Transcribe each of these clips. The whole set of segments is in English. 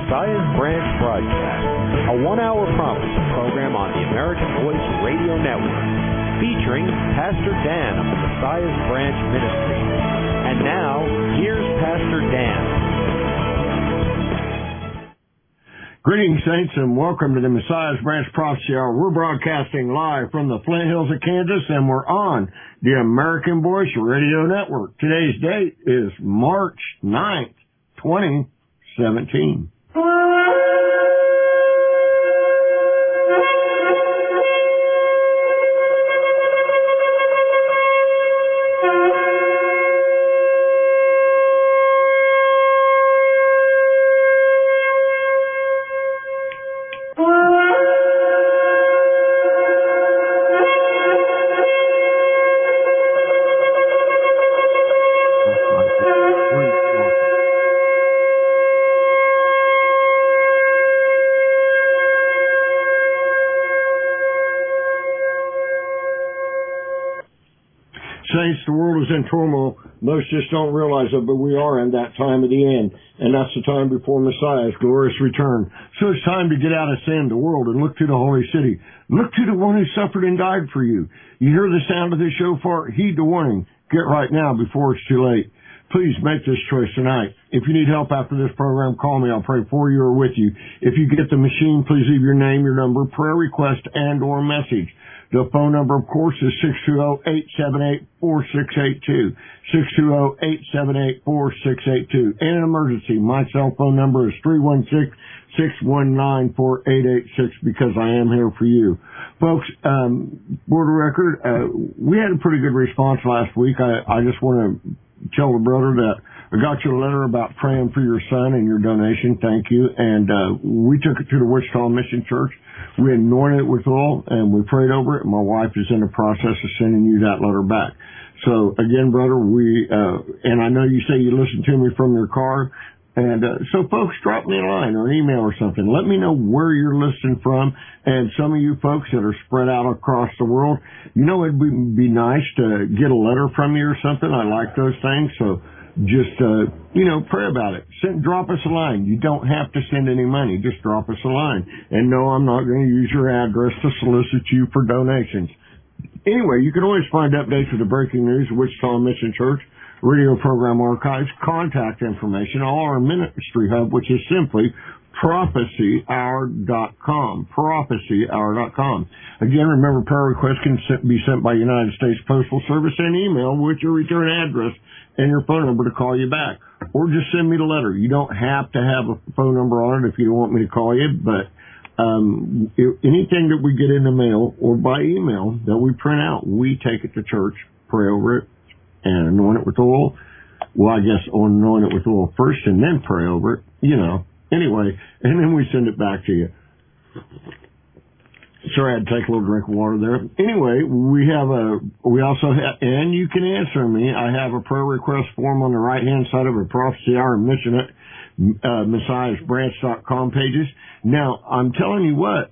Messiah's Branch broadcast, a one-hour prophecy program on the American Voice Radio Network, featuring Pastor Dan of the Messiah's Branch Ministry. And now, here's Pastor Dan. Greetings, saints, and welcome to the Messiah's Branch Prophecy Hour. We're broadcasting live from the Flint Hills of Kansas, and we're on the American Voice Radio Network. Today's date is March 9th, 2017. Saints, the world is in turmoil. Most just don't realize it, but we are in that time of the end, and that's the time before Messiah's glorious return. So it's time to get out of sin, the world, and look to the holy city. Look to the one who suffered and died for you. You hear the sound of the shofar? Heed the warning. Get right now before it's too late. Please make this choice tonight. If you need help after this program, call me. I'll pray for you or with you. If you get the machine, please leave your name, your number, prayer request, and or message. The phone number, of course, is 620-878-4682. 620-878-4682. In an emergency, my cell phone number is 316-619-4886 because I am here for you. Folks, board of record, we had a pretty good response last week. I just want to tell the brother that I got your letter about praying for your son and your donation. Thank you. And we took it to the Wichita Mission Church. We anointed it with oil, and we prayed over it. My wife is in the process of sending you that letter back. So, again, brother, and I know you say you listen to me from your car. And so, folks, drop me a line or an email or something. Let me know where you're listening from. And some of you folks that are spread out across the world, you know, it'd be nice to get a letter from you or something. I like those things. So just, pray about it. Drop us a line. You don't have to send any money. Just drop us a line. And no, I'm not going to use your address to solicit you for donations. Anyway, you can always find updates with the breaking news of Wichita Mission Church, radio program archives, contact information, all our ministry hub, which is simply prophecyhour.com. Prophecyhour.com. Again, remember, prayer requests can be sent by United States Postal Service and email with your return address and your phone number to call you back. Or just send me the letter. You don't have to have a phone number on it if you don't want me to call you, but anything that we get in the mail or by email that we print out, we take it to church, pray over it, and anoint it with oil. Well, I guess anoint it with oil first and then pray over it, Anyway, and then we send it back to you. Sorry, I had to take a little drink of water there. Anyway, we also have, and you can answer me. I have a prayer request form on the right-hand side of a Prophecy Hour Mission at MessiahsBranch.com pages. Now, I'm telling you what,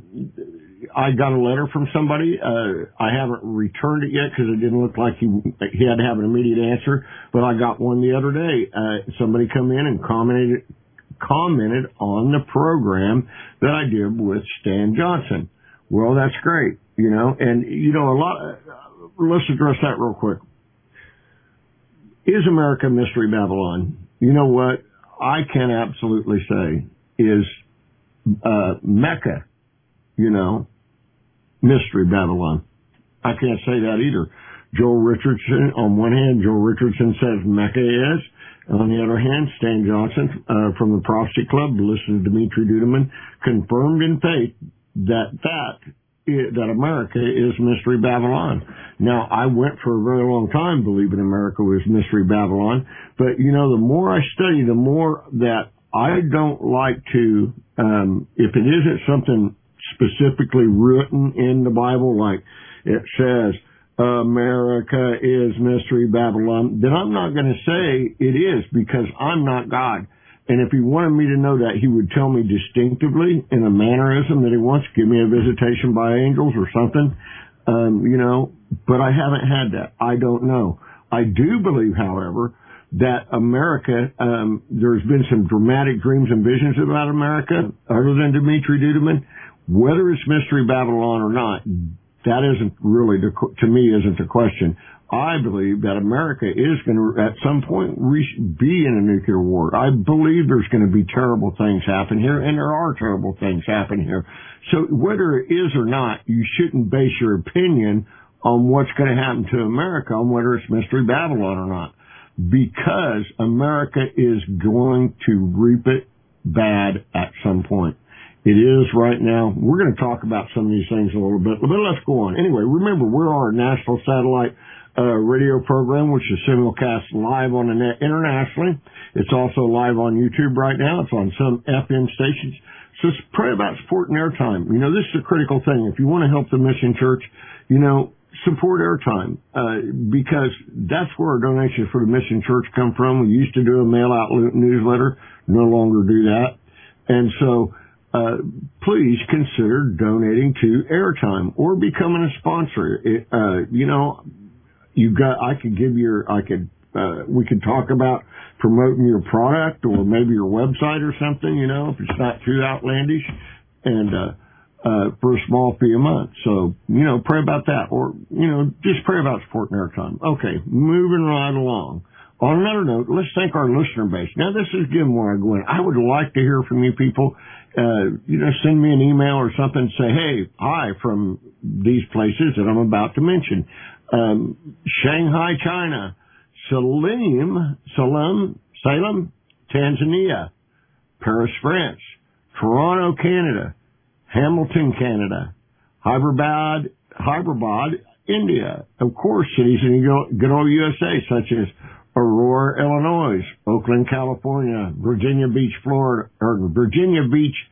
I got a letter from somebody. I haven't returned it yet because it didn't look like he had to have an immediate answer, but I got one the other day. Somebody come in and commented on the program that I did with Stan Johnson. Well, that's great, and let's address that real quick. Is America Mystery Babylon? You know what I can absolutely say is Mecca, Mystery Babylon. I can't say that either. Joel Richardson, on one hand, Joel Richardson says Mecca is. On the other hand, Stan Johnson from the Prophecy Club, listen to Dimitri Duduman, confirmed in faith that America is Mystery Babylon. Now, I went for a very long time believing America was Mystery Babylon, but, the more I study, the more that I don't like to, if it isn't something specifically written in the Bible, like it says, America is Mystery Babylon, then I'm not going to say it is because I'm not God. And if he wanted me to know that, he would tell me distinctively in a mannerism that he wants, give me a visitation by angels or something, but I haven't had that. I don't know. I do believe, however, that America, there's been some dramatic dreams and visions about America other than Dimitri Duduman. Whether it's Mystery Babylon or not, that isn't really, to me, isn't the question. I believe that America is going to, at some point, be in a nuclear war. I believe there's going to be terrible things happen here, and there are terrible things happen here. So whether it is or not, you shouldn't base your opinion on what's going to happen to America on whether it's Mystery Babylon or not. Because America is going to reap it bad at some point. It is right now. We're going to talk about some of these things a little bit, but let's go on. Anyway, remember, we're our national satellite radio program, which is simulcast live on the net internationally. It's also live on YouTube right now. It's on some FM stations. So pray about supporting airtime. You know, this is a critical thing. If you want to help the Mission Church, you know, support airtime, because that's where our donations for the Mission Church come from. We used to do a mail-out newsletter, no longer do that. And so, please consider donating to airtime or becoming a sponsor. You know, we could talk about promoting your product or maybe your website or something, you know, if it's not too outlandish, and, for a small fee a month. So, you know, pray about that, or, you know, just pray about supporting airtime. Okay, moving right along. On another note, let's thank our listener base. Now, this is again where I go in. I would like to hear from you people. You know, send me an email or something, say, hey, hi from these places that I'm about to mention. Shanghai, China, Salem, Tanzania, Paris, France, Toronto, Canada, Hamilton, Canada, Hyderabad, India. Of course, cities in good old USA, such as Aurora, Illinois, Oakland, California, Virginia Beach, Florida, or Virginia.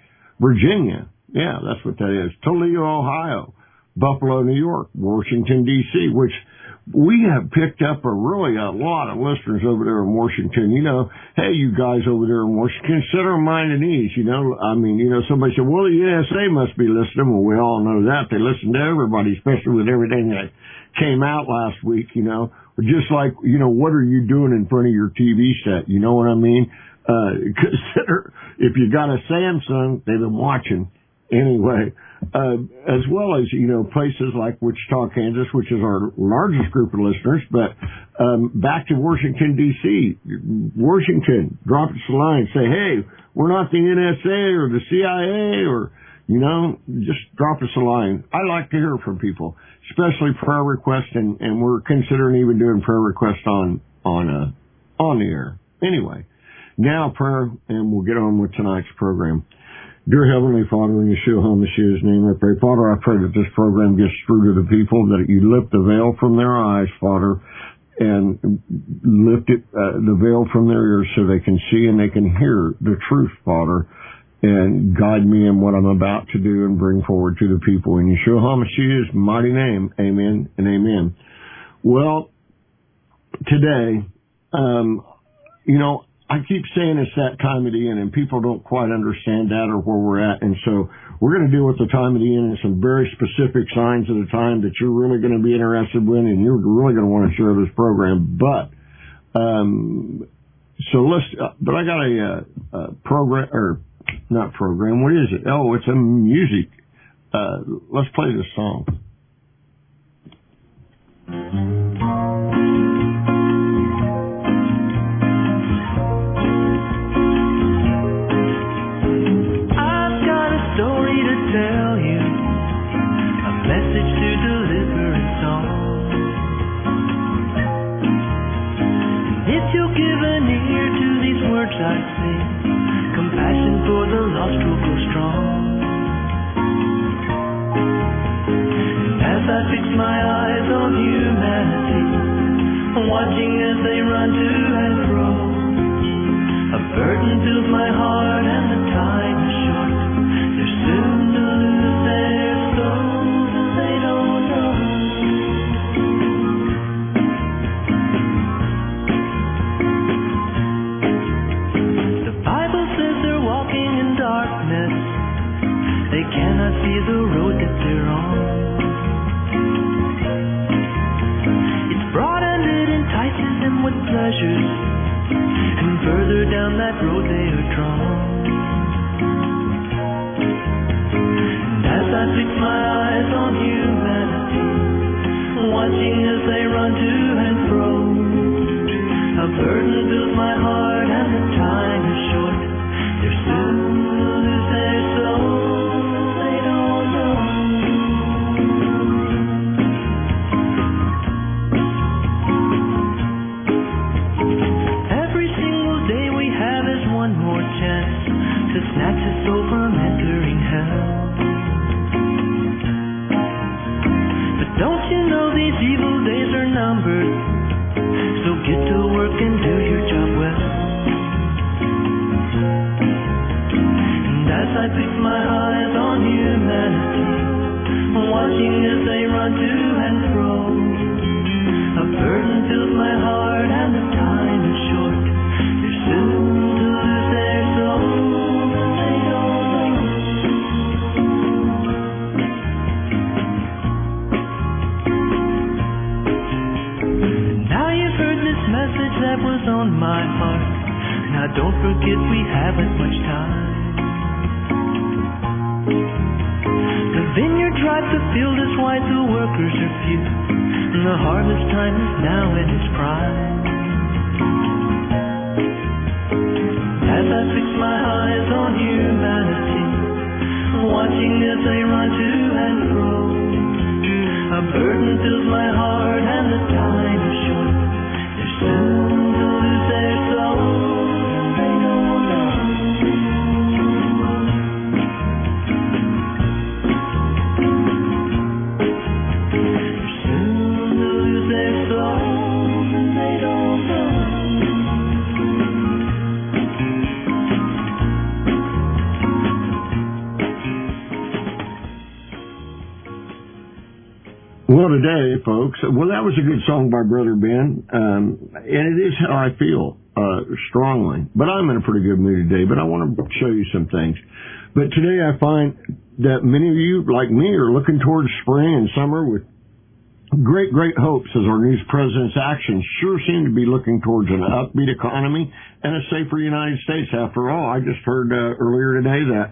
Yeah, that's what that is. Toledo, Ohio, Buffalo, New York, Washington, D.C., which we have picked up a lot of listeners over there in Washington. You know, hey, you guys over there in Washington, set our mind at ease. You know, I mean, you know, somebody said, well, the NSA must be listening. Well, we all know that. They listen to everybody, especially with everything that came out last week, you know. Just like, you know, what are you doing in front of your TV set? You know what I mean? Consider, if you got a Samsung, they've been watching anyway. As well as, you know, places like Wichita, Kansas, which is our largest group of listeners, but back to Washington, D.C. Washington, drop us a line, say, hey, we're not the NSA or the CIA, or, you know, just drop us a line. I like to hear from people, especially prayer requests, and we're considering even doing prayer requests on the air. Anyway, now prayer, and we'll get on with tonight's program. Dear Heavenly Father, in Yeshua HaMashiach's name, I pray. Father, I pray that this program gets through to the people, that you lift the veil from their eyes, Father, and lift the veil from their ears so they can see and they can hear the truth, Father, and guide me in what I'm about to do and bring forward to the people. In Yeshua HaMashiach's mighty name, amen and amen. Well, today, you know, I keep saying it's that time of the end, and people don't quite understand that or where we're at. And so we're going to deal with the time of the end and some very specific signs of the time that you're really going to be interested in, and you're really going to want to share this program. But, but I got a program, or not program, what is it? Oh, it's a music. Let's play this song. Tell you a message to deliver in song. If you'll give an ear to these words I sing, compassion for the lost will grow strong. And as I fix my eyes on humanity, watching as they run to and fro, a burden fills my heart and the time is short. They're soon to lose their souls and they don't know. The Bible says they're walking in darkness. They cannot see the road that they're on. It's broad and it entices them with pleasures, further down that road they are drawn. And as I fix my eyes on humanity, watching as they run to and fro, a burden fills my heart and the time is short. They're soon to lose their souls, they don't know. Every single day we have is one more chance to snatch a soul from entering hell. But don't you know these evil days are numbered? So get to work and do your job well. And as I fix my eyes on humanity, watching as they run to and fro, a burden fills my heart and the time is short. They're soon to lose their souls and they don't know. Now you've heard this message that was on my heart. Now don't forget we haven't much time. The vineyard's ripe, the field is white, the workers are few, and the harvest time is now in its prime. As I fix my eyes on humanity, watching as they run to and fro, a burden fills my heart and the time is short. They're soon to lose their souls and they don't know. They're soon to lose their souls and they don't know. Well, today, folks, that was a good song by Brother Ben, and it is how I feel, strongly. But I'm in a pretty good mood today, but I want to show you some things. But today I find that many of you, like me, are looking towards spring and summer with great, great hopes as our new president's actions sure seem to be looking towards an upbeat economy and a safer United States. After all, I just heard earlier today that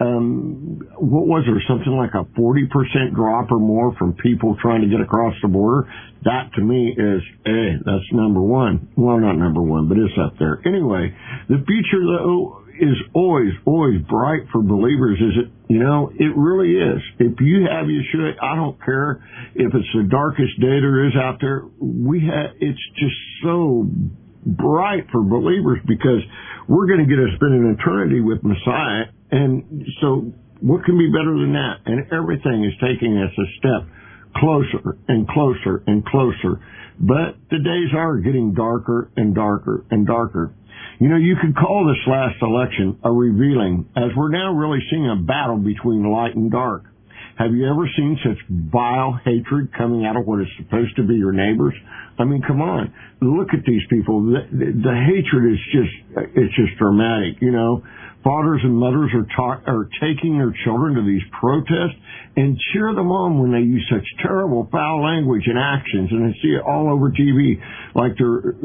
what was there, something like a 40% drop or more from people trying to get across the border. That to me is, that's number one. Well, not number one, but it's up there. Anyway, the future though is always, always bright for believers, is it? You know, it really is. If you have Yeshua, I don't care if it's the darkest day there is out there. It's just so bright for believers because we're going to get to spend an eternity with Messiah. And so what can be better than that? And everything is taking us a step closer and closer and closer. But the days are getting darker and darker and darker. You know, you could call this last election a revealing, as we're now really seeing a battle between light and dark. Have you ever seen such vile hatred coming out of what is supposed to be your neighbors? I mean, come on. Look at these people. The hatred is just dramatic, you know. Fathers and mothers are taking their children to these protests and cheer them on when they use such terrible, foul language and actions, and I see it all over TV like they're,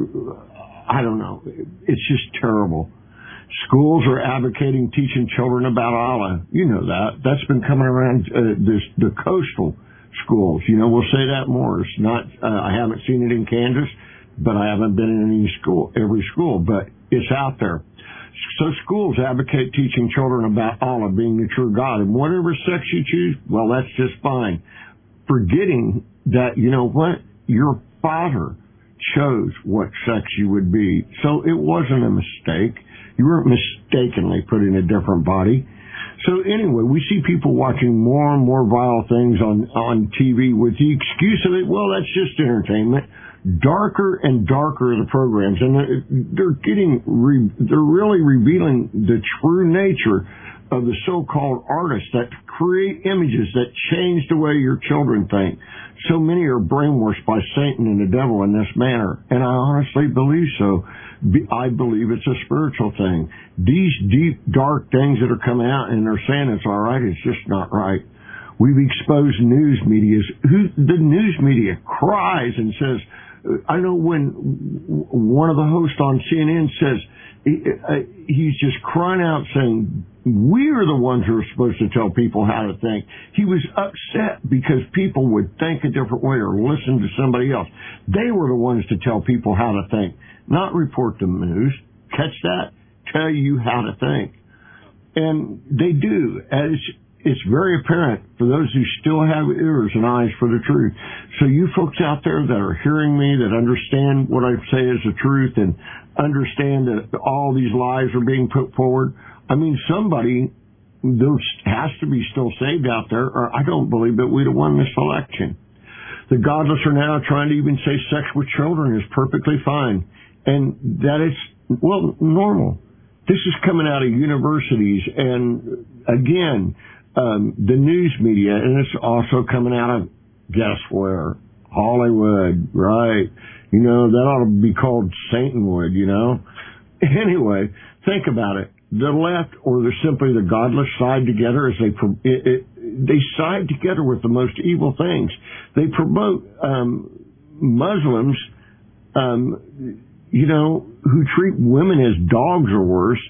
I don't know, it's just terrible. Schools are advocating teaching children about Allah. You know that. That's been coming around the coastal schools. You know, we'll say that more. It's not, I haven't seen it in Kansas, but I haven't been in every school, but it's out there. So schools advocate teaching children about Allah being the true God. And whatever sex you choose, well, that's just fine. Forgetting that, you know what? Your father chose what sex you would be. So it wasn't a mistake. You weren't mistakenly put in a different body. So anyway, we see people watching more and more vile things on TV with the excuse of it, well, that's just entertainment. Darker and darker the programs, and they're really revealing the true nature of the so-called artists that create images that change the way your children think. So many are brainwashed by Satan and the devil in this manner, and I honestly believe so. I believe it's a spiritual thing. These deep, dark things that are coming out and they're saying it's all right, it's just not right. We've exposed news media. The news media cries and says, I know when one of the hosts on CNN says, he's just crying out saying, we are the ones who are supposed to tell people how to think. He was upset because people would think a different way or listen to somebody else. They were the ones to tell people how to think, not report the news. Catch that? Tell you how to think. And they do. It's very apparent for those who still have ears and eyes for the truth. So you folks out there that are hearing me, that understand what I say is the truth and understand that all these lies are being put forward, I mean, somebody there has to be still saved out there, or I don't believe that we'd have won this election. The godless are now trying to even say sex with children is perfectly fine, and that it's, well, normal. This is coming out of universities and, again, the news media, and it's also coming out of, guess where? Hollywood, right? You know, that ought to be called Satanwood, you know? Anyway, think about it. The left, or they're simply the godless, side together as they side together with the most evil things. They promote Muslims, you know, who treat women as dogs or worse.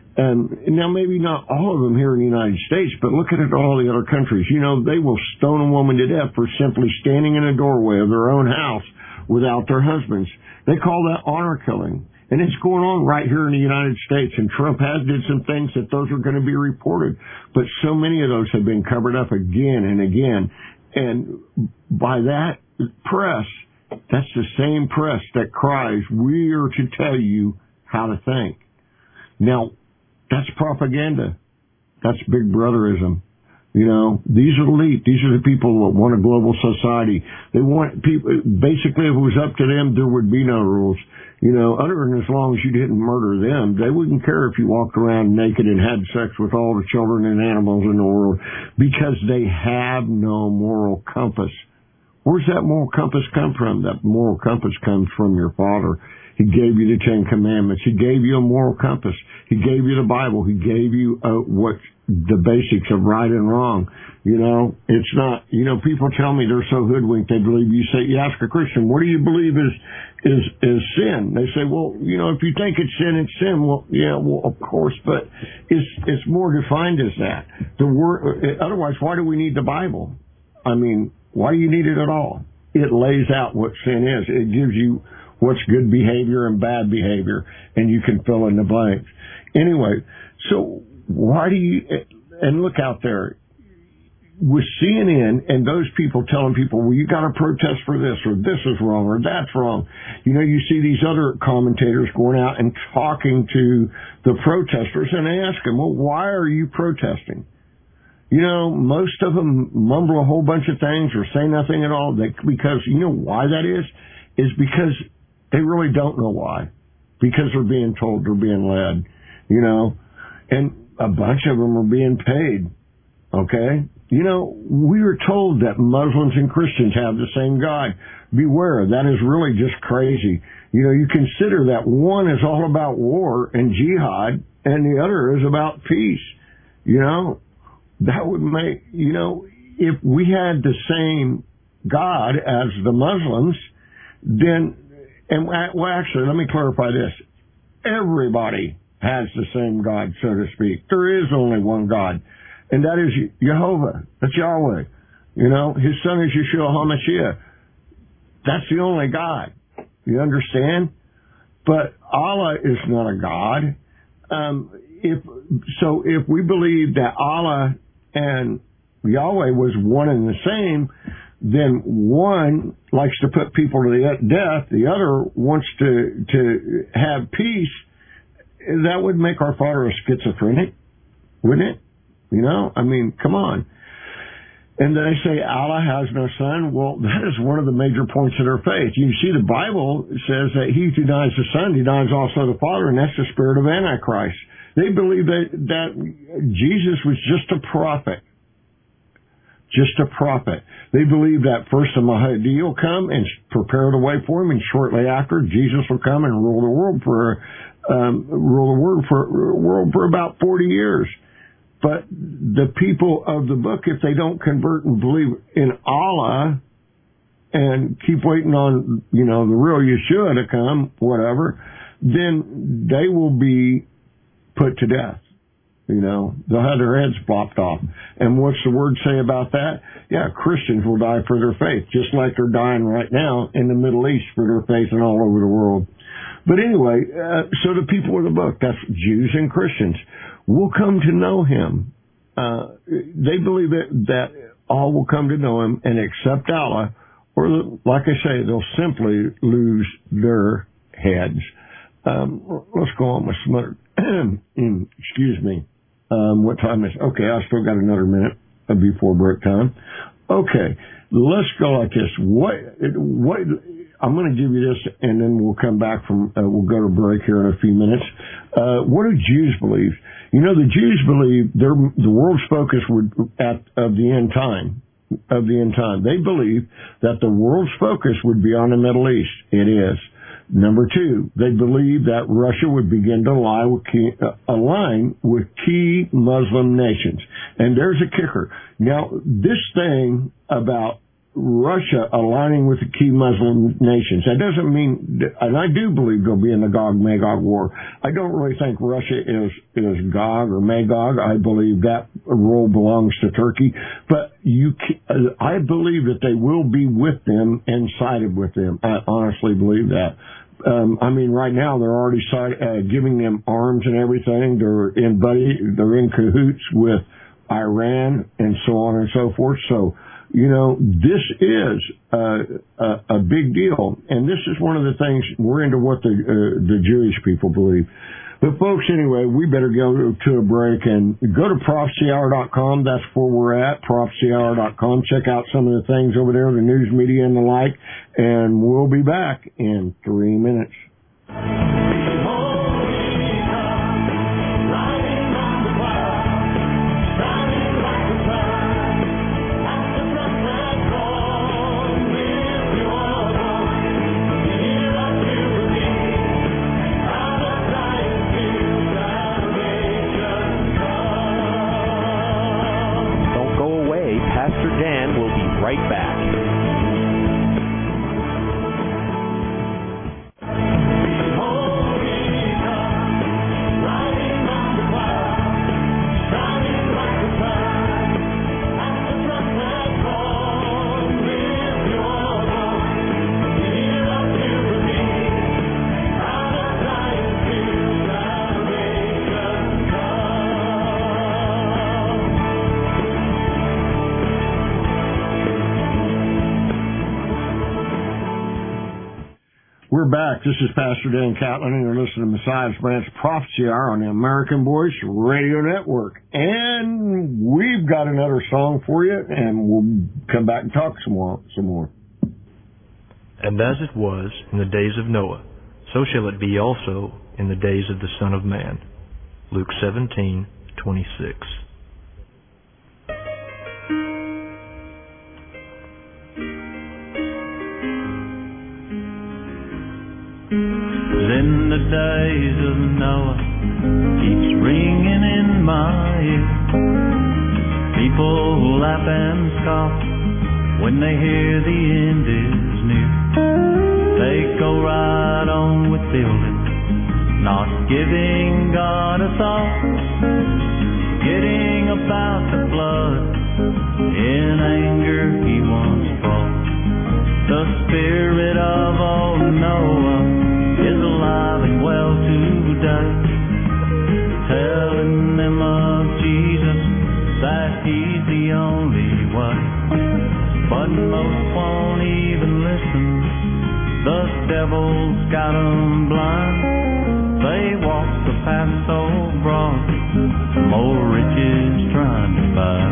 Now, maybe not all of them here in the United States, but look at it all the other countries. You know, they will stone a woman to death for simply standing in a doorway of their own house without their husbands. They call that honor killing. And it's going on right here in the United States. And Trump has did some things that those are going to be reported. But so many of those have been covered up again and again. And by that press, that's the same press that cries, we are to tell you how to think. Now, that's propaganda. That's big brotherism. You know, these are elite. These are the people that want a global society. They want people, basically if it was up to them, there would be no rules. You know, other than as long as you didn't murder them, they wouldn't care if you walked around naked and had sex with all the children and animals in the world, because they have no moral compass. Where's that moral compass come from? That moral compass comes from your Father. He gave you the Ten Commandments. He gave you a moral compass. He gave you the Bible. He gave you what the basics of right and wrong. You know, it's not, you know, people tell me they're so hoodwinked, they believe, you say, you ask a Christian, what do you believe is sin? They say, well, you know, if you think it's sin, it's sin. Well, yeah, well, of course, but it's more defined as that. The word, otherwise, why do we need the Bible? I mean, why do you need it at all? It lays out what sin is. It gives you what's good behavior and bad behavior, and you can fill in the blanks. Anyway, so why do you, and look out there, with CNN and those people telling people, well, you got to protest for this, or this is wrong, or that's wrong. You know, you see these other commentators going out and talking to the protesters, and they ask them, well, why are you protesting? You know, most of them mumble a whole bunch of things or say nothing at all, because you know why that is because they really don't know why. Because they're being told, they're being led, you know, and a bunch of them are being paid, okay? You know, we are told that Muslims and Christians have the same God. Beware, that is really just crazy. You know, you consider that one is all about war and jihad, and the other is about peace. You know, that would make, you know, if we had the same God as the Muslims, then, and well, actually, let me clarify this. Everybody has the same God, so to speak. There is only one God, and that is Jehovah. That's Yahweh. You know, his son is Yeshua HaMashiach. That's the only God. You understand? But Allah is not a God. If we believe that Allah and Yahweh was one and the same, then one likes to put people to death, the other wants to have peace. That would make our Father a schizophrenic, wouldn't it? You know, I mean, come on. And they say Allah has no son. Well, that is one of the major points of their faith. You see, the Bible says that he who denies the Son denies also the Father, and that's the spirit of Antichrist. They believe that Jesus was just a prophet. Just a prophet. They believe that first the Mahdi will come and prepare the way for him, and shortly after, Jesus will come and rule the world for about 40 years. But the people of the book, if they don't convert and believe in Allah and keep waiting on, the real Yeshua to come, whatever, then they will be put to death. They'll have their heads blocked off. And what's the word say about that? Yeah, Christians will die for their faith, just like they're dying right now in the Middle East for their faith and all over the world. But anyway, so the people of the book, that's Jews and Christians, will come to know him. They believe that all will come to know him and accept Allah, or like I say, they'll simply lose their heads. Let's go on with some other, excuse me. What time is it? Okay, I still got another minute before break time. Okay, let's go like this. What, I'm going to give you this, and then we'll come back we'll go to break here in a few minutes. What do Jews believe? The Jews believe the world's focus of the end time. They believe that the world's focus would be on the Middle East. It is. Number two, they believe that Russia would begin to align with key Muslim nations. And there's a kicker. Now, this thing about Russia aligning with the key Muslim nations, that doesn't mean, and I do believe there'll be a Magog war. I don't really think Russia is Gog or Magog. I believe that role belongs to Turkey. But I believe that they will be with them and sided with them. I honestly believe that. Right now they're already giving them arms and everything. They're in cahoots with Iran and so on and so forth. So, this is a big deal, and this is one of the things we're into what the Jewish people believe. But folks, anyway, we better go to a break and go to prophecyhour.com. That's where we're at, prophecyhour.com. Check out some of the things over there, the news media and the like, and we'll be back in 3 minutes. We're back. This is Pastor Dan Catlin, and you're listening to Messiah's Branch Prophecy Hour on the American Voice Radio Network. And we've got another song for you, and we'll come back and talk some more. And as it was in the days of Noah, so shall it be also in the days of the Son of Man. Luke 17:26. In the days of Noah keeps ringing in my ear. People laugh and scoff when they hear the end is near. They go right on with building, not giving God a thought, forgetting about the blood in anger he once fought. The spirit of old Noah is alive and well today, telling them of Jesus, that he's the only way. But most won't even listen, the devil's got 'em blind. They walk the path so broad, more riches trying to buy.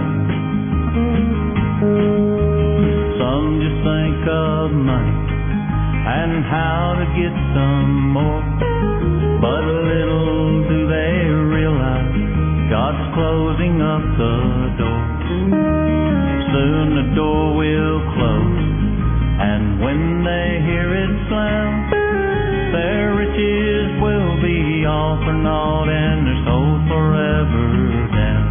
Some just think of money and how to get some more, but little do they realize God's closing up the door. Soon the door will close, and when they hear it slam, their riches will be all for naught and their soul forever down.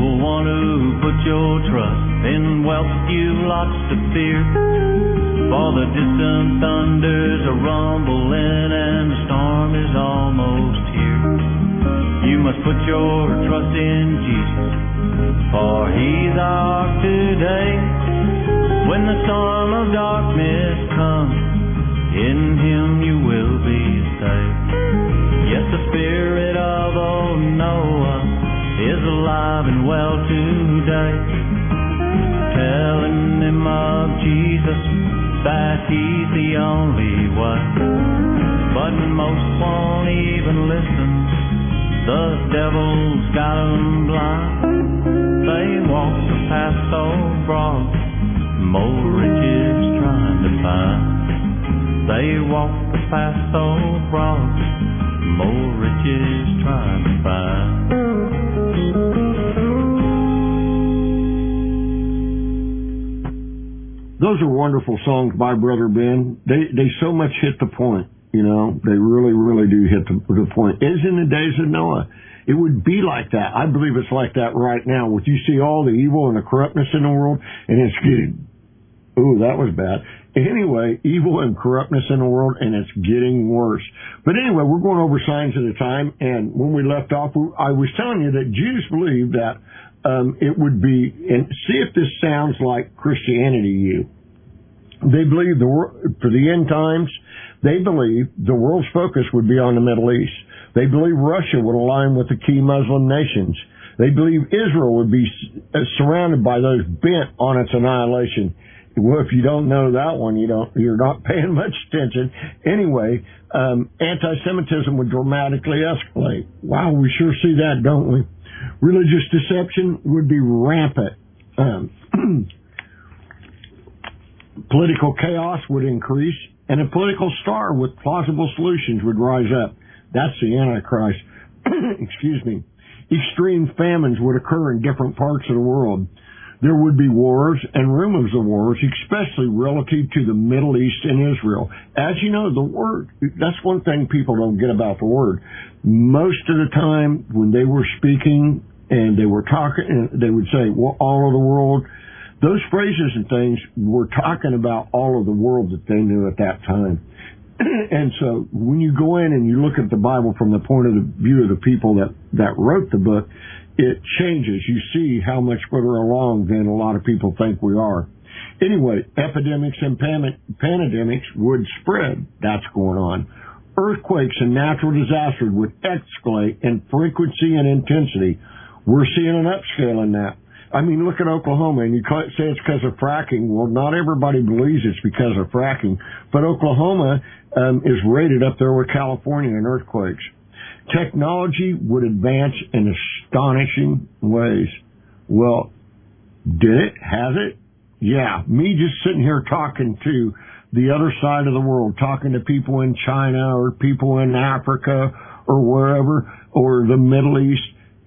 You'll want to put your trust in wealth, you've lots to fear. For the distant thunders are rumbling and the storm is almost here. You must put your trust in Jesus, for He's our ark today. When the storm of darkness comes, in Him you will be safe. Yes, the spirit of old Noah is alive and well today, telling him of Jesus, that He's the only way. But most won't even listen, the devil's got them blind. They walk the path so broad, more riches trying to find. They walk the path so broad, more riches trying to find. Those are wonderful songs by Brother Ben. They so much hit the point, you know. They really, really do hit the point. As in the days of Noah, it would be like that. I believe it's like that right now. With you see all the evil and the corruptness in the world, and it's getting, ooh, that was bad. Anyway, evil and corruptness in the world, and it's getting worse. But anyway, we're going over signs of the time, and when we left off, I was telling you that Jews believe that it would be, and see if this sounds like Christianity to you. They believe for the end times, they believe the world's focus would be on the Middle East. They believe Russia would align with the key Muslim nations. They believe Israel would be surrounded by those bent on its annihilation. Well, if you don't know that one, you're not paying much attention. Anyway, anti-Semitism would dramatically escalate. Wow, we sure see that, don't we? Religious deception would be rampant. Political chaos would increase, and a political star with plausible solutions would rise up. That's the Antichrist. Excuse me. Extreme famines would occur in different parts of the world. There would be wars and rumors of wars, especially relative to the Middle East and Israel. As you know, the Word, that's one thing people don't get about the Word. Most of the time when they were speaking and they were talking, they would say, well, all of the world. Those phrases and things were talking about all of the world that they knew at that time. And so when you go in and you look at the Bible from the point of view of the people that wrote the book, it changes. You see how much further along than a lot of people think we are. Anyway, epidemics and pandemics would spread. That's going on. Earthquakes and natural disasters would escalate in frequency and intensity. We're seeing an upscale in that. I mean, look at Oklahoma, and you say it's because of fracking. Well, not everybody believes it's because of fracking, but Oklahoma is rated up there with California in earthquakes. Technology would advance in astonishing ways. Well, did it? Has it? Yeah. Me just sitting here talking to the other side of the world, talking to people in China or people in Africa or wherever, or the Middle East,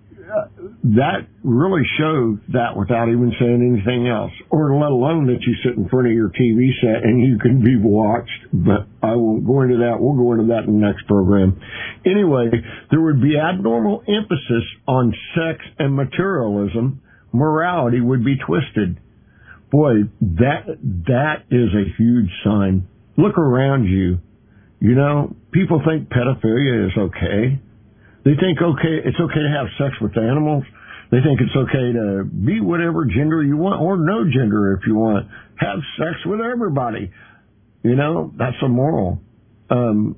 that really shows that without even saying anything else, or let alone that you sit in front of your TV set and you can be watched. But I won't go into that. We'll go into that in the next program. Anyway, there would be abnormal emphasis on sex and materialism. Morality would be twisted. Boy, that is a huge sign. Look around you. You know, people think pedophilia is okay. They think it's okay to have sex with animals. They think it's okay to be whatever gender you want, or no gender if you want. Have sex with everybody. You know, that's immoral. And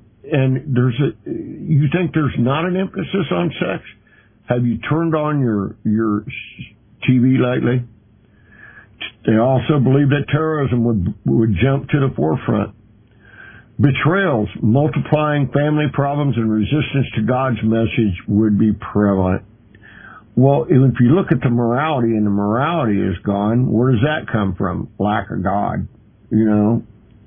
you think there's not an emphasis on sex? Have you turned on your TV lately? They also believe that terrorism would jump to the forefront. Betrayals, multiplying family problems, and resistance to God's message would be prevalent. Well, if you look at the morality, and the morality is gone, where does that come from? Lack of God. You know,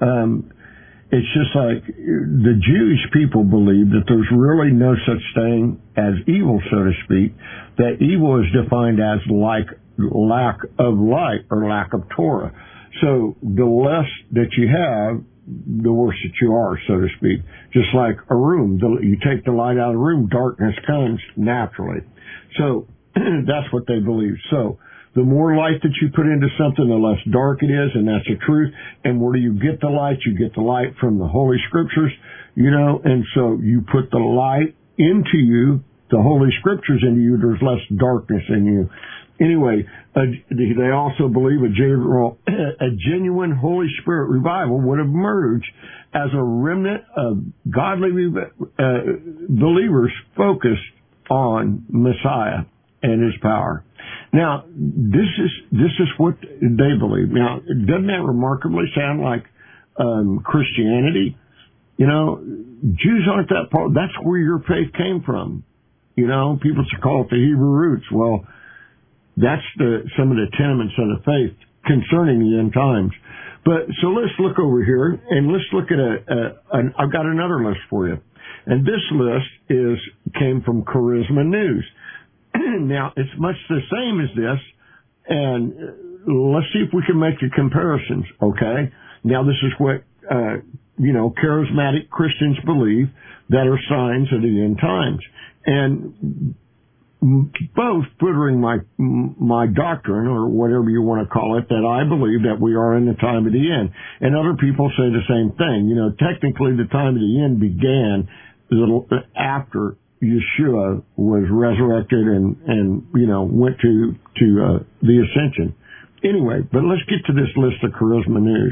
it's just like the Jewish people believe that there's really no such thing as evil, so to speak, that evil is defined as lack of light or lack of Torah. So the less that you have, the worse that you are, so to speak. Just like a room. You take the light out of the room, darkness comes naturally. So That's what they believe. So the more light that you put into something, the less dark it is, and that's the truth. And where do you get the light? You get the light from the Holy Scriptures, and so you put the light into you, the Holy Scriptures into you, there's less darkness in you. Anyway, they also believe a genuine Holy Spirit revival would emerge as a remnant of godly believers focused on Messiah and His power. Now, this is what they believe. Now, doesn't that remarkably sound like Christianity? Jews aren't that part. That's where your faith came from. People call it the Hebrew roots. Well, that's some of the tenements of the faith concerning the end times. But so let's look over here and let's look at I've got another list for you, and this list came from Charisma News. Now it's much the same as this, and let's see if we can make the comparisons. Okay. Now this is what charismatic Christians believe that are signs of the end times. And both furthering my doctrine, or whatever you want to call it, that I believe that we are in the time of the end. And other people say the same thing. Technically the time of the end began after Yeshua was resurrected and went to the ascension. Anyway, but let's get to this list of Charisma News.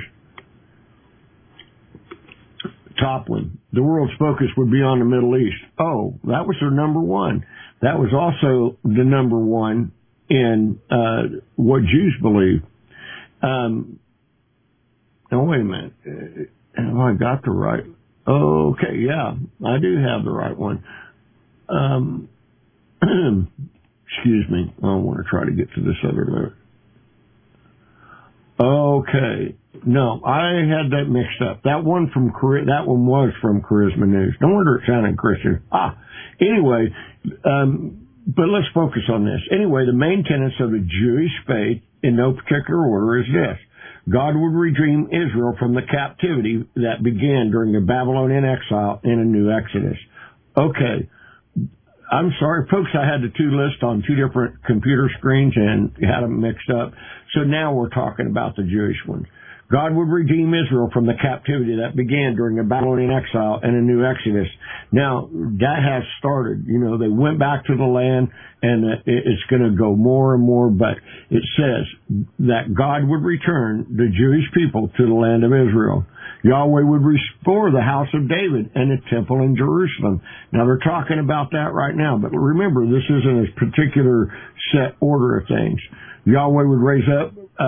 Top one. The world's focus would be on the Middle East. Oh, that was their number one. That was also the number one in what Jews believe. Wait a minute. Have I got the right? Okay, yeah, I do have the right one. Excuse me. I want to try to get to this other list. Okay. No, I had that mixed up. That one was from Charisma News. No wonder it sounded Christian. Anyway, but let's focus on this. Anyway, the main tenets of the Jewish faith, in no particular order, is this: God would redeem Israel from the captivity that began during the Babylonian exile in a new Exodus. Okay. I'm sorry, folks, I had the two lists on two different computer screens and had them mixed up. So now we're talking about the Jewish ones. God would redeem Israel from the captivity that began during the Babylonian exile and a new Exodus. Now, that has started. They went back to the land, and it's going to go more and more, but it says that God would return the Jewish people to the land of Israel. Yahweh would restore the house of David and the temple in Jerusalem. Now, they're talking about that right now, but remember, this isn't a particular set order of things. Yahweh would raise up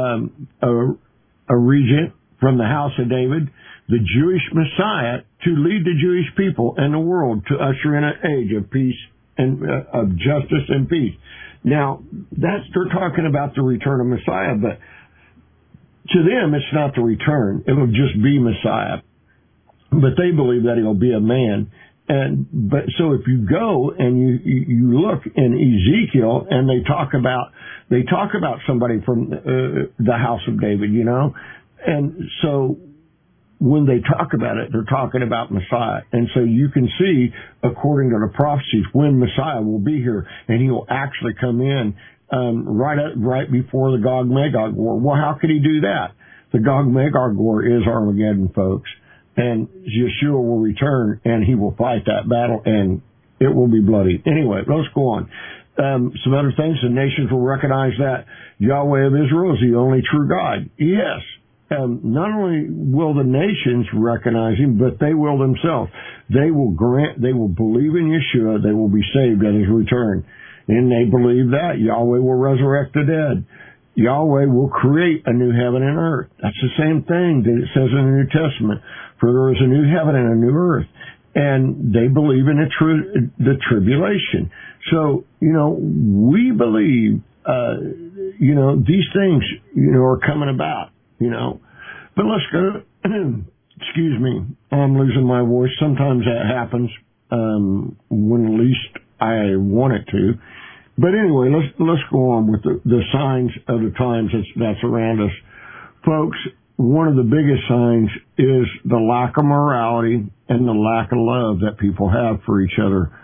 a regent from the house of David, the Jewish Messiah, to lead the Jewish people and the world to usher in an age of peace and of justice and peace. Now, they're talking about the return of Messiah, but to them, it's not the return. It'll just be Messiah. But they believe that he'll be a man. But so if you go and you look in Ezekiel, and they talk about somebody from the house of David, and so when they talk about it, they're talking about Messiah. And so you can see, according to the prophecies, when Messiah will be here, and he will actually come in right before the Gog-Magog war. Well, how could he do that? The Gog-Magog war is Armageddon, folks. And Yeshua will return, and he will fight that battle, and it will be bloody. Anyway, let's go on. Some other things. The nations will recognize that Yahweh of Israel is the only true God. Yes. Not only will the nations recognize him, but they will themselves. They will believe in Yeshua. They will be saved at his return. And they believe that Yahweh will resurrect the dead. Yahweh will create a new heaven and earth. That's the same thing that it says in the New Testament. For there is a new heaven and a new earth. And they believe in the tribulation. So, we believe, these things, are coming about, But let's go, excuse me, I'm losing my voice. Sometimes that happens, when least I want it to. But anyway, let's go on with the signs of the times that's around us. Folks, one of the biggest signs is the lack of morality and the lack of love that people have for each other.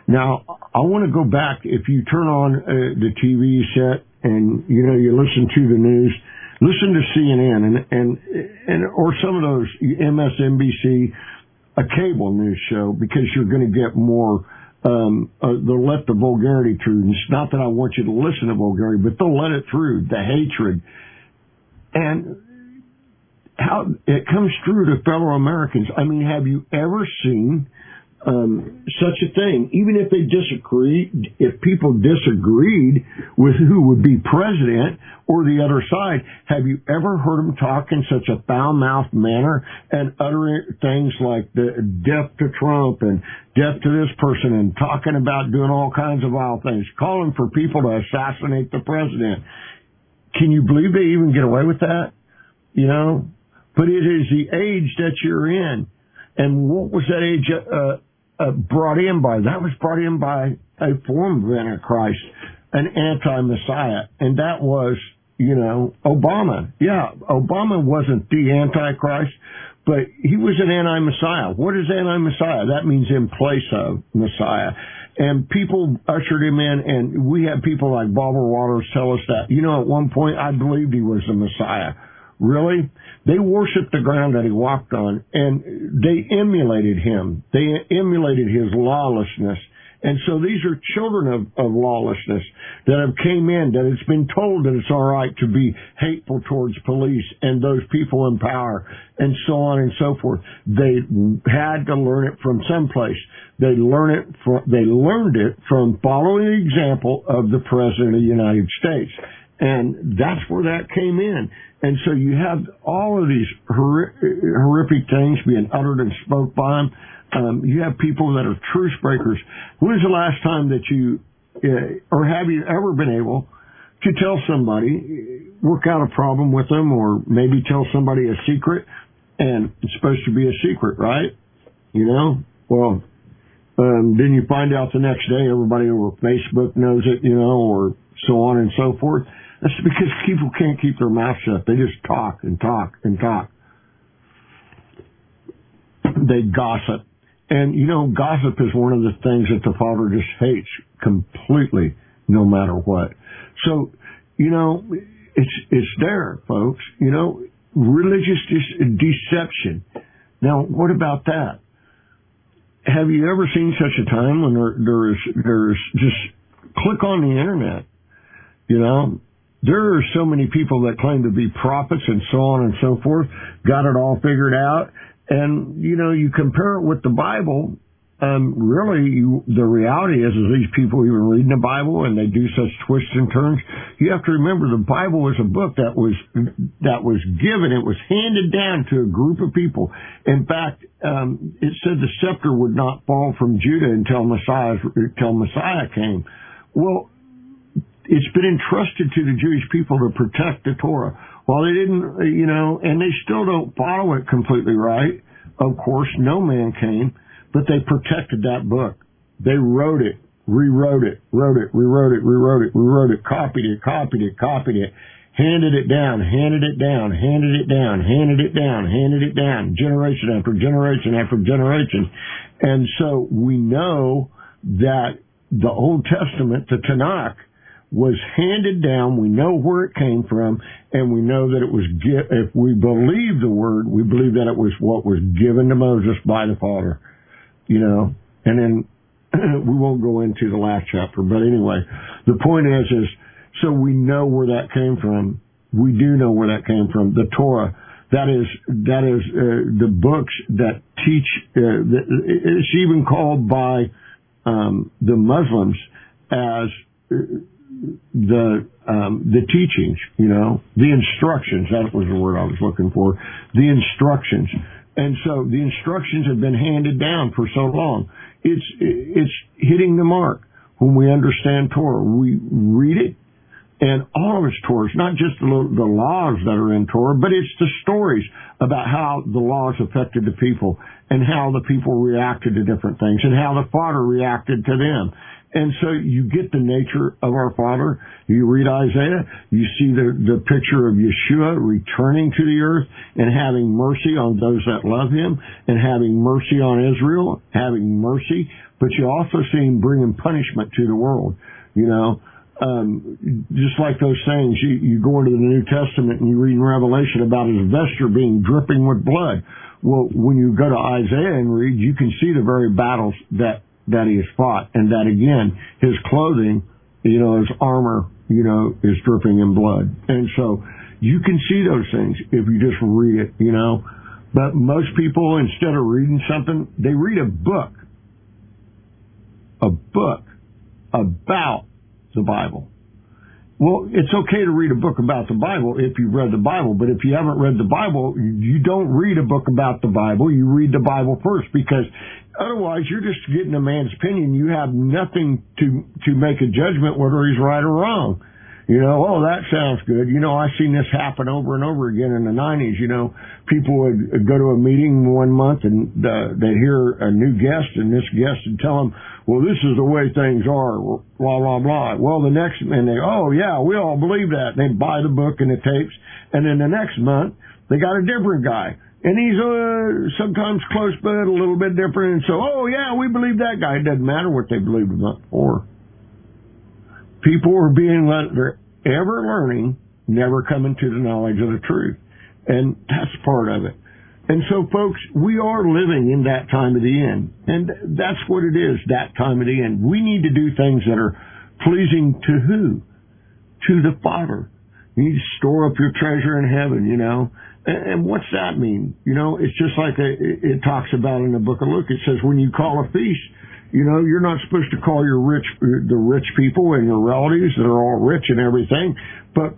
Now, I want to go back. If you turn on the TV set and, you listen to the news, listen to CNN and or some of those MSNBC, a cable news show, because you're going to get more. They'll let the vulgarity through. And it's not that I want you to listen to vulgarity, but they'll let it through, the hatred. And how it comes through to fellow Americans. I mean, have you ever seen such a thing? Even if they disagreed, if people disagreed with who would be president or the other side, have you ever heard them talk in such a foul-mouthed manner and uttering things like the death to Trump and death to this person and talking about doing all kinds of vile things, calling for people to assassinate the president? Can you believe they even get away with that? But it is the age that you're in. And what was that age brought in by? That was brought in by a form of Antichrist, an anti-Messiah. And that was, Obama. Yeah, Obama wasn't the Antichrist, but he was an anti-Messiah. What is anti-Messiah? That means in place of Messiah. And people ushered him in, and we had people like Barbara Waters tell us that. At one point, I believed he was the Messiah. Really? They worshiped the ground that he walked on, and they emulated him. They emulated his lawlessness. And so these are children of lawlessness that have came in, that it's been told that it's all right to be hateful towards police and those people in power and so on and so forth. They had to learn it from someplace. They learned it from following the example of the President of the United States. And that's where that came in. And so you have all of these horrific things being uttered and spoke by them. You have people that are truce breakers. When is the last time that you, or have you ever been able to tell somebody, work out a problem with them, or maybe tell somebody a secret, and it's supposed to be a secret, right? Well, then you find out the next day everybody over Facebook knows it, or so on and so forth. That's because people can't keep their mouth shut. They just talk and talk and talk. They gossip. And, gossip is one of the things that the Father just hates completely, no matter what. So, it's there, folks. Religious deception. Now, what about that? Have you ever seen such a time when there's just click on the internet, There are so many people that claim to be prophets and so on and so forth, got it all figured out. And, you compare it with the Bible, really, the reality is these people even reading the Bible and they do such twists and turns. You have to remember the Bible was a book that was given, it was handed down to a group of people. In fact, it said the scepter would not fall from Judah until Messiah came. Well, it's been entrusted to the Jewish people to protect the Torah. Well, they didn't, and they still don't follow it completely right. Of course, no man came, but they protected that book. They wrote it, rewrote it, copied it, handed it down, generation after generation after generation. And so we know that the Old Testament, the Tanakh, was handed down. We know where it came from, and we know that it was, if we believe the word, we believe that it was what was given to Moses by the Father, and then we won't go into the last chapter, but anyway, the point is so we know where that came from. We do know where that came from. The Torah, that is the books that teach, it's even called by the Muslims as the teachings, the instructions. That was the word I was looking for. The instructions. And so the instructions have been handed down for so long. It's hitting the mark when we understand Torah. We read it, and all of its Torah, not just the laws that are in Torah, but it's the stories about how the laws affected the people and how the people reacted to different things and how the Father reacted to them. And so you get the nature of our Father. You read Isaiah, you see the picture of Yeshua returning to the earth and having mercy on those that love him and having mercy on Israel, having mercy but you also see him bringing punishment to the world, you know. Just like those sayings, you go into the New Testament and you read in Revelation about his vesture being dripping with blood. Well, when you go to Isaiah and read, you can see the very battles that he has fought, and that again, his clothing, you know, his armor, you know, is dripping in blood. And so you can see those things if you just read it, you know. But most people, instead of reading something, they read a book about the Bible. Well, it's okay to read a book about the Bible if you've read the Bible, but if you haven't read the Bible, you don't read a book about the Bible. You read the Bible first, because otherwise you're just getting a man's opinion. You have nothing to make a judgment whether he's right or wrong. You know, oh, that sounds good. You know, I've seen this happen over and over again in the 90s. You know, people would go to a meeting one month and they'd hear a new guest, and this guest would tell them, well, this is the way things are, blah, blah, blah. Well, the next, and they, oh, yeah, we all believe that. And they buy the book and the tapes. And then the next month, they got a different guy. And he's sometimes close, but a little bit different. And so, oh, yeah, we believe that guy. It doesn't matter what they believed the month before. People are being they're ever learning, never coming to the knowledge of the truth. And that's part of it. And so, folks, we are living in that time of the end. And that's what it is, that time of the end. We need to do things that are pleasing to who? To the Father. You need to store up your treasure in heaven, you know. And what's that mean? You know, it's just like it talks about in the book of Luke. It says when you call a feast, you know, you're not supposed to call the rich people and your relatives that are all rich and everything, but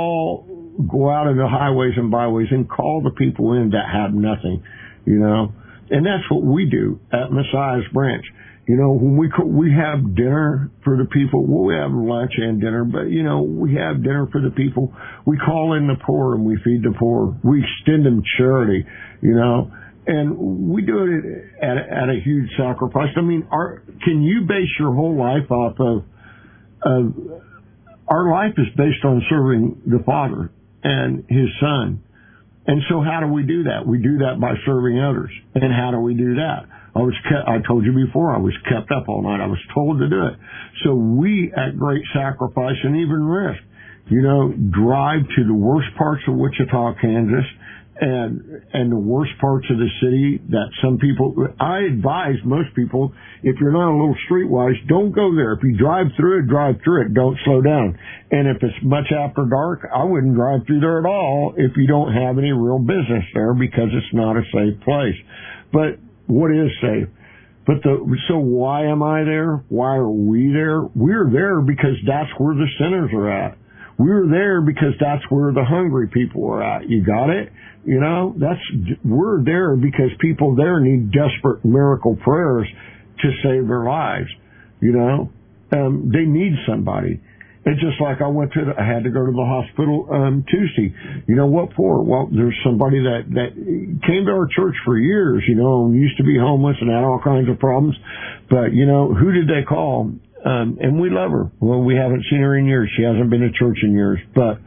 go out in the highways and byways and call the people in that have nothing, you know. And that's what we do at Messiah's Branch. You know, when we have dinner for the people, well, we have lunch and dinner, but, you know, we have dinner for the people. We call in the poor and we feed the poor. We extend them charity, you know. And we do it at a huge sacrifice. I mean, can you base your whole life off of our life is based on serving the Father and His Son. And so how do we do that? We do that by serving others. And how do we do that? I told you before, I was kept up all night. I was told to do it. So we, at great sacrifice and even risk, you know, drive to the worst parts of Wichita, Kansas, and the worst parts of the city that some people, I advise most people, if you're not a little streetwise, don't go there. If you drive through it, don't slow down. And if it's much after dark, I wouldn't drive through there at all if you don't have any real business there, because it's not a safe place. But what is safe? So why am I there? Why are we there? We're there because that's where the sinners are at. We're there because that's where the hungry people are at. You got it? You know, we're there because people there need desperate miracle prayers to save their lives. You know, they need somebody. It's just like I had to go to the hospital Tuesday. You know what for? Well, there's somebody that came to our church for years, you know, and used to be homeless and had all kinds of problems. But, you know, who did they call? And we love her. Well, we haven't seen her in years. She hasn't been to church in years. But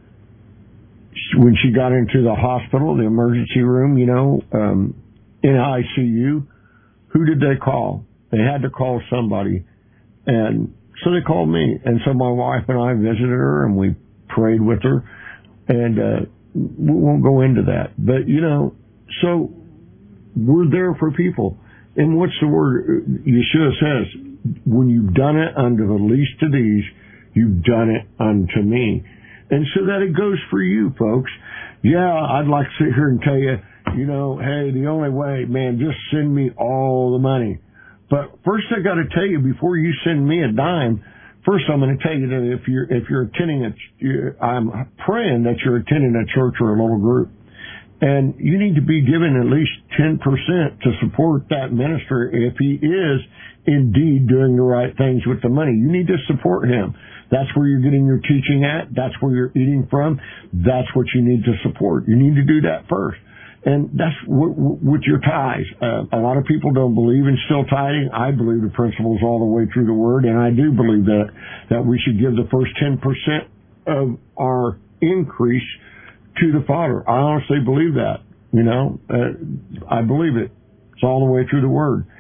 when she got into the hospital, the emergency room, you know, in ICU, who did they call? They had to call somebody. And so they called me. And so my wife and I visited her and we prayed with her. And we won't go into that. But, you know, so we're there for people. And what's the word? Yeshua says, when you've done it unto the least of these, you've done it unto me. And so that it goes for you, folks. Yeah, I'd like to sit here and tell you, you know, hey, the only way, man, just send me all the money. But first I got to tell you, before you send me a dime, first I'm going to tell you that if you're attending I'm praying that you're attending a church or a little group. And you need to be given at least 10% to support that minister if he is indeed doing the right things with the money. You need to support him. That's where you're getting your teaching at. That's where you're eating from. That's what you need to support. You need to do that first. And that's with your tithes. A lot of people don't believe in still tithing. I believe the principles all the way through the Word, and I do believe that we should give the first 10% of our increase to the Father. I honestly believe that. You know, I believe it. It's all the way through the Word.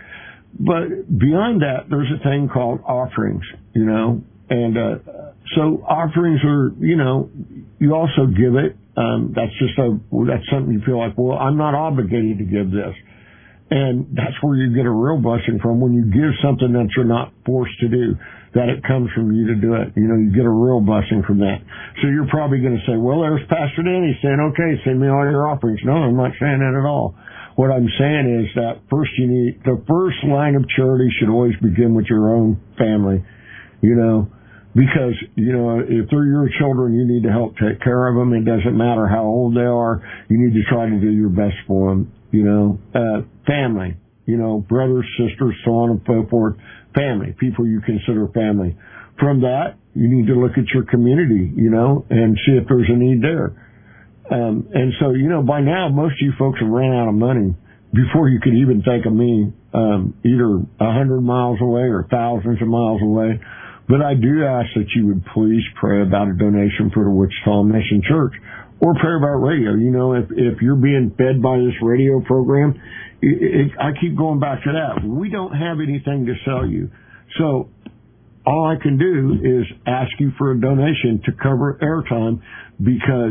But beyond that, there's a thing called offerings, you know, and so offerings are, you know, you also give it. That's something you feel like, well, I'm not obligated to give this. And that's where you get a real blessing from, when you give something that you're not forced to do, that it comes from you to do it. You know, you get a real blessing from that. So you're probably going to say, well, there's Pastor Danny saying, okay, send me all your offerings. No, I'm not saying that at all. What I'm saying is that the first line of charity should always begin with your own family, you know, because, you know, if they're your children, you need to help take care of them. It doesn't matter how old they are. You need to try to do your best for them, you know. Family, you know, brothers, sisters, so on and so forth. Family, people you consider family. From that, you need to look at your community, you know, and see if there's a need there. And so, you know, by now, most of you folks have ran out of money before you could even think of me, either 100 miles away or thousands of miles away. But I do ask that you would please pray about a donation for the Wichita Mission Church, or pray about radio. You know, if you're being fed by this radio program, I keep going back to that. We don't have anything to sell you. So all I can do is ask you for a donation to cover airtime, because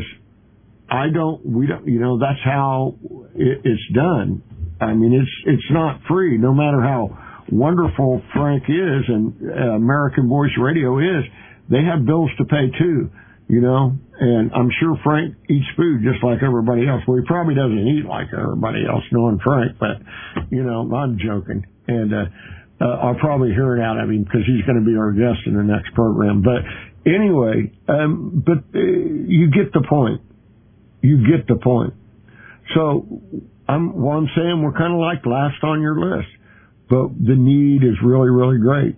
we don't, you know, that's how it's done. I mean, it's not free, no matter how wonderful Frank is and American Voice Radio is. They have bills to pay too, you know, and I'm sure Frank eats food just like everybody else. Well, he probably doesn't eat like everybody else, knowing Frank, but, you know, I'm joking. And I'll probably hear it out of him, because he's going to be our guest in the next program. But anyway, you get the point. You get the point. So I'm saying we're kind of like last on your list, but the need is really, really great.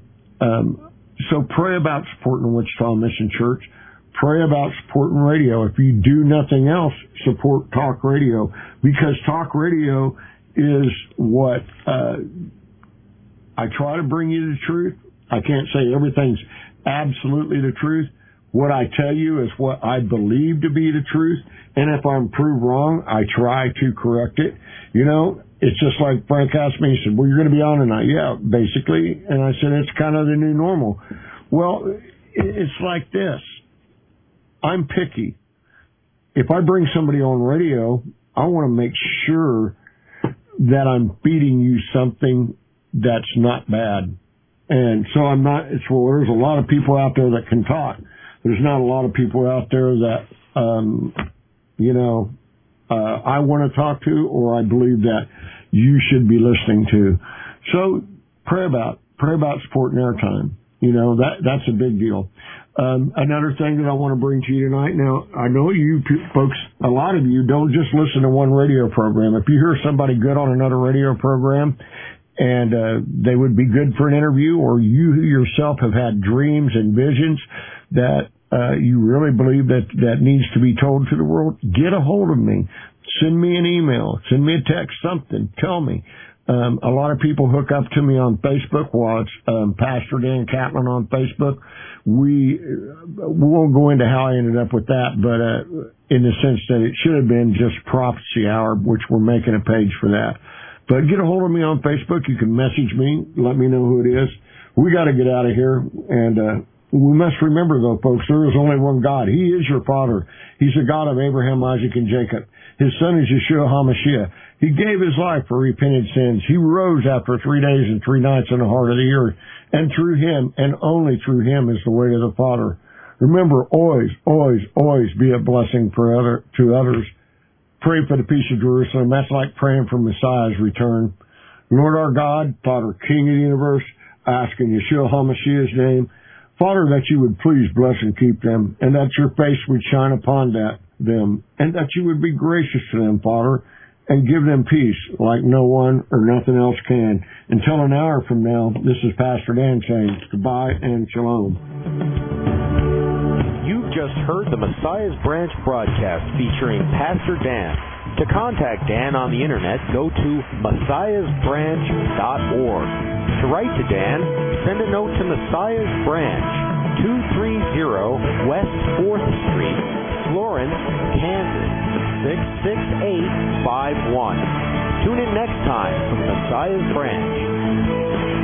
So pray about supporting the Wichita Mission Church. Pray about supporting radio. If you do nothing else, support talk radio, because talk radio is what I try to bring you the truth. I can't say everything's absolutely the truth. What I tell you is what I believe to be the truth. And if I'm proved wrong, I try to correct it. You know, it's just like Frank asked me, he said, well, you're going to be on tonight. Yeah, basically. And I said, it's kind of the new normal. Well, it's like this. I'm picky. If I bring somebody on radio, I want to make sure that I'm feeding you something that's not bad. And so there's a lot of people out there that can talk. There's not a lot of people out there that, I want to talk to, or I believe that you should be listening to. So pray about supporting airtime. You know, that's a big deal. Another thing that I want to bring to you tonight. Now, I know you folks, a lot of you don't just listen to one radio program. If you hear somebody good on another radio program, and they would be good for an interview, or you yourself have had dreams and visions that you really believe that needs to be told to the world, get a hold of me. Send me an email. Send me a text, something. Tell me. A lot of people hook up to me on Facebook. While it's Pastor Dan Catlin on Facebook. We won't go into how I ended up with that, but in the sense that it should have been just Prophecy Hour, which we're making a page for that. But get a hold of me on Facebook. You can message me. Let me know who it is. We got to get out of here. And we must remember, though, folks, there is only one God. He is your Father. He's the God of Abraham, Isaac, and Jacob. His son is Yeshua HaMashiach. He gave his life for repented sins. He rose after 3 days and 3 nights in the heart of the earth. And through him, and only through him, is the way to the Father. Remember, always, always, always be a blessing to others. Pray for the peace of Jerusalem. That's like praying for Messiah's return. Lord our God, Father, King of the universe, ask in Yeshua HaMashiach's name, Father, that you would please bless and keep them, and that your face would shine upon them, and that you would be gracious to them, Father, and give them peace like no one or nothing else can. Until an hour from now, this is Pastor Dan saying goodbye and shalom. You've just heard the Messiah's Branch broadcast featuring Pastor Dan. To contact Dan on the internet, go to messiahsbranch.org. To write to Dan, send a note to Messiah's Branch, 230 West 4th Street, Florence, Kansas, 66851. Tune in next time for the Messiah's Branch.